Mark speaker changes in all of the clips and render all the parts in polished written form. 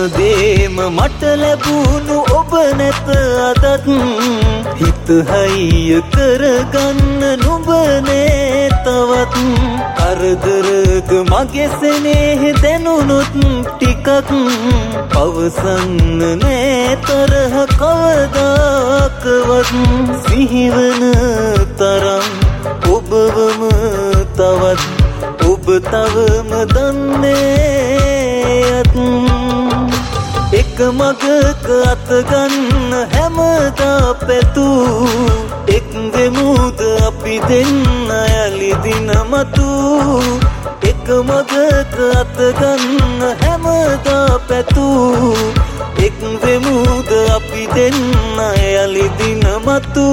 Speaker 1: හැමදේම මට ලැබුණු ඔබ නැත අදත් හිත හයිය කරගන්න නුඹනේ තවත් කරදරක මගේ සෙනෙහ දැනුනොත් ටිකක් පවසන්න නෑ තරහ කවදාකවත් සිහිවන තරම් ඔබවම තවත් ඔබ තවම දන්නේ එක මගක අත ගන්න හැමදා පැතූ එක් වෙමුද අපි දෙන්න යලි දින මතු එක මගක අත ගන්න හැමදා පැතූ එක් වෙමුද අපි දෙන්න යලි දින මතු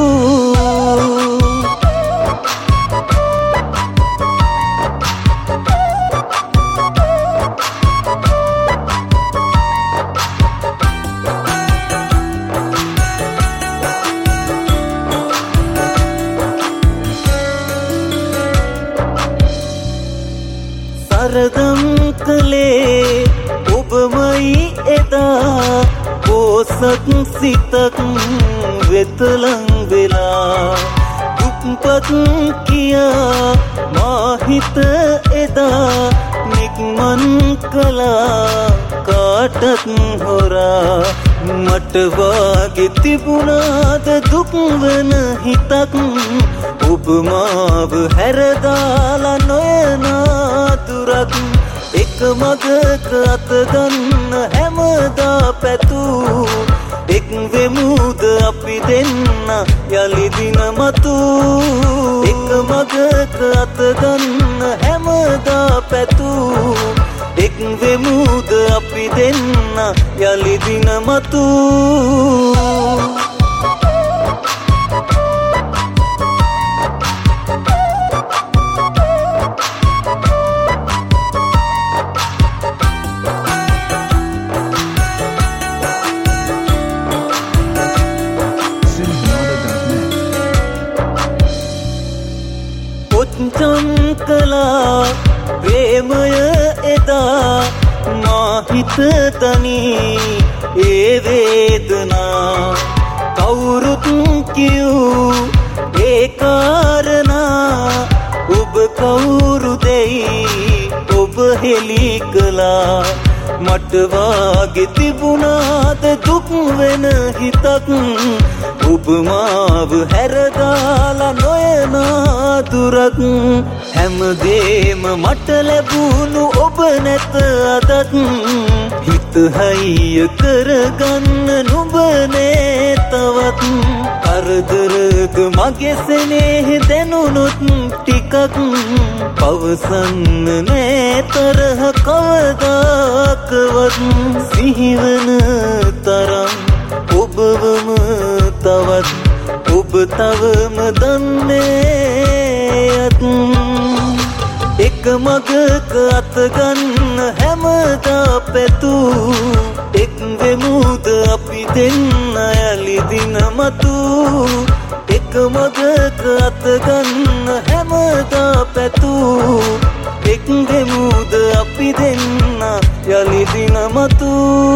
Speaker 1: සරදම් කළේ ඔබමයි එදා පෝසත් සිතක් වෙතලං වෙලා දුක්පත් කියා මාහිත එදා නික්මන් කළා කාටත් හොරා මට වාගේ තිබුණාද දුක් වන හිතක් ඔබ මාව හැරදාලා නොයනා දුරක් එක මගක අත ගන්න හැමදා පැතූ එක් වෙමුද අපි දෙන්න යලි දින මතු එක මගක අත ගන්න හැමදා පැතූ එක් වෙමුද අපි දෙන්න යලි දින මතු කලා ප්‍රේමය එදා මාහිත තනී ඒ වේදනා කවුරුත් කියූ ඒ කාරණා ඔබ කවුරුදැයි ඔබ හෙළි කළා මට වාගේ තිබුණාද දුක් වෙන හිතක් ඔබ මාව හැරදාලා නොයනා දුරක් හැමදේම මට ලැබුණු ඔබ නැත අදත් හිත හයිය කරගන්න නුඹනේ තවත් කරදරක මගේ සෙනෙහ දැනුනොත් ටිකක් පවසන්න නෑ තරහ කවදාකවත් සිහිවන තරම් ඔබවම තවත් ඔබ තවම දන්නේ එක මගක අත ගන්න හැමදා පැතූ එක් වෙමුද අපි දෙන්න යලි දින මතු එක මගක අත ගන්න හැමදා පැතූ එක් වෙමුද අපි දෙන්න යලි දින මතු